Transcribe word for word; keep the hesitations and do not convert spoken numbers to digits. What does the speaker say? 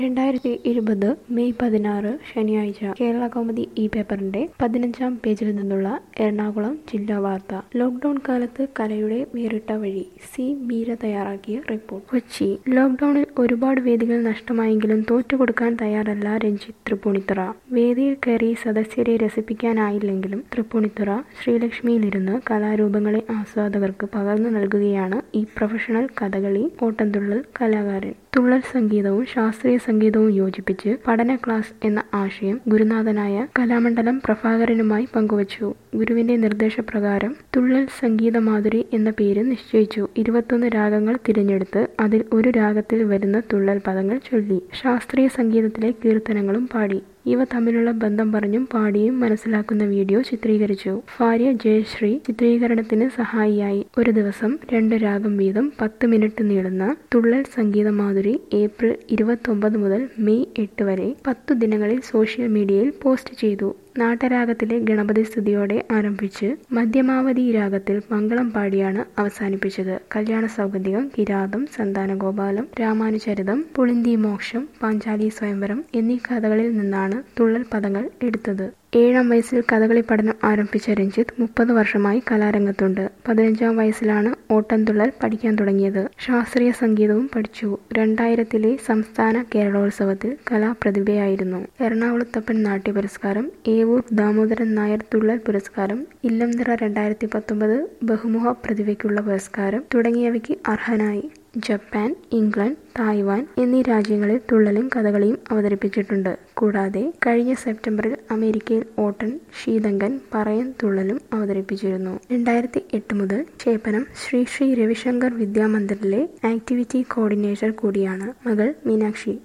രണ്ടായിരത്തി ഇരുപത് മെയ് പതിനാറ് ശനിയാഴ്ച കേരള കൗമുദി ഈ പേപ്പറിന്റെ പതിനഞ്ചാം പേജിൽ നിന്നുള്ള എറണാകുളം ജില്ലാ വാർത്ത. ലോക്ഡൌൺ കാലത്ത് കലയുടെ വേറിട്ട വഴി. സി മീര തയ്യാറാക്കിയ റിപ്പോർട്ട്. കൊച്ചി. ലോക്ഡൌണിൽ ഒരുപാട് വേദികൾ നഷ്ടമായെങ്കിലും തോറ്റുകൊടുക്കാൻ തയ്യാറല്ല രഞ്ജിത്ത് തൃപ്പൂണിത്തുറ. വേദിയിൽ കയറി സദസ്യരെ രസിപ്പിക്കാനായില്ലെങ്കിലും തൃപ്പൂണിത്തുറ ശ്രീലക്ഷ്മിയിലിരുന്ന് കലാരൂപങ്ങളെ ആസ്വാദകർക്ക് പകർന്നു നൽകുകയാണ് ഈ പ്രൊഫഷണൽ കഥകളി ഓട്ടംതുള്ളൽ കലാകാരൻ. തുള്ളൽ സംഗീതവും ശാസ്ത്രീയ സംഗീതവും യോജിപ്പിച്ച് പഠന ക്ലാസ് എന്ന ആശയം ഗുരുനാഥനായ കലാമണ്ഡലം പ്രഭാകരനുമായി പങ്കുവച്ചു. ഗുരുവിന്റെ നിർദ്ദേശപ്രകാരം തുള്ളൽ സംഗീത മാധുരി എന്ന പേര് നിശ്ചയിച്ചു. ഇരുപത്തൊന്ന് രാഗങ്ങൾ തിരഞ്ഞെടുത്ത് അതിൽ ഒരു രാഗത്തിൽ വരുന്ന തുള്ളൽ പദങ്ങൾ ചൊല്ലി ശാസ്ത്രീയ സംഗീതത്തിലെ കീർത്തനങ്ങളും പാടി. ഇവ തമ്മിലുള്ള ബന്ധം പറഞ്ഞും പാടിയും മനസ്സിലാക്കുന്ന വീഡിയോ ചിത്രീകരിച്ചു. ഭാര്യ ജയശ്രീ ചിത്രീകരണത്തിന് സഹായിയായി. ഒരു ദിവസം രണ്ട് രാഗം വീതം പത്ത് മിനിറ്റ് നീളുന്ന തുള്ളൽ സംഗീത മാധുരി ഏപ്രിൽ ഇരുപത്തൊമ്പത് മുതൽ മെയ് എട്ട് വരെ പത്തു ദിനങ്ങളിൽ സോഷ്യൽ മീഡിയയിൽ പോസ്റ്റ് ചെയ്തു. നാട്ടരാഗത്തിലെ ഗണപതി സ്തുതിയോടെ ആരംഭിച്ച് മധ്യമാവധി രാഗത്തിൽ മംഗളം പാടിയാണ് അവസാനിപ്പിച്ചത്. കല്യാണ സൗഗന്ധികം, കിരാതം, സന്താനഗോപാലം, രാമാനുചരിതം, പുളിന്തി മോക്ഷം, പാഞ്ചാലി സ്വയംവരം എന്നീ കഥകളിൽ നിന്നാണ് തുള്ളൽ പദങ്ങൾ എടുത്തത്. ഏഴാം വയസ്സിൽ കഥകളി പഠനം ആരംഭിച്ച രഞ്ജിത്ത് മുപ്പത് വർഷമായി കലാരംഗത്തുണ്ട്. പതിനഞ്ചാം വയസ്സിലാണ് ഓട്ടംതുള്ളൽ പഠിക്കാൻ തുടങ്ങിയത്. ശാസ്ത്രീയ സംഗീതവും പഠിച്ചു. രണ്ടായിരത്തിലെ സംസ്ഥാന കേരളോത്സവത്തിൽ കലാപ്രതിഭയായിരുന്നു. എറണാകുളത്തപ്പൻ നാട്യ പുരസ്കാരം, ഏവൂർ ദാമോദരൻ നായർ തുള്ളൽ പുരസ്കാരം, ഇല്ലംനിറ രണ്ടായിരത്തി പത്തൊമ്പത് ബഹുമുഖ പ്രതിഭയ്ക്കുള്ള പുരസ്കാരം തുടങ്ങിയവയ്ക്ക് അർഹനായി. ജപ്പാൻ, ഇംഗ്ലണ്ട്, തായ്വാൻ എന്നീ രാജ്യങ്ങളിൽ തുള്ളലും കഥകളിയും അവതരിപ്പിച്ചിട്ടുണ്ട്. കൂടാതെ കഴിഞ്ഞ സെപ്റ്റംബറിൽ അമേരിക്കയിൽ ഓട്ടൻ, ശീതങ്കൻ, പറയൻ തുള്ളലും അവതരിപ്പിച്ചിരുന്നു. രണ്ടായിരത്തി എട്ട് മുതൽ ചേപ്പനം ശ്രീ ശ്രീ രവിശങ്കർ വിദ്യാമന്ദിറിലെ ആക്ടിവിറ്റി കോർഡിനേറ്റർ കൂടിയാണ്. മകൾ മീനാക്ഷി.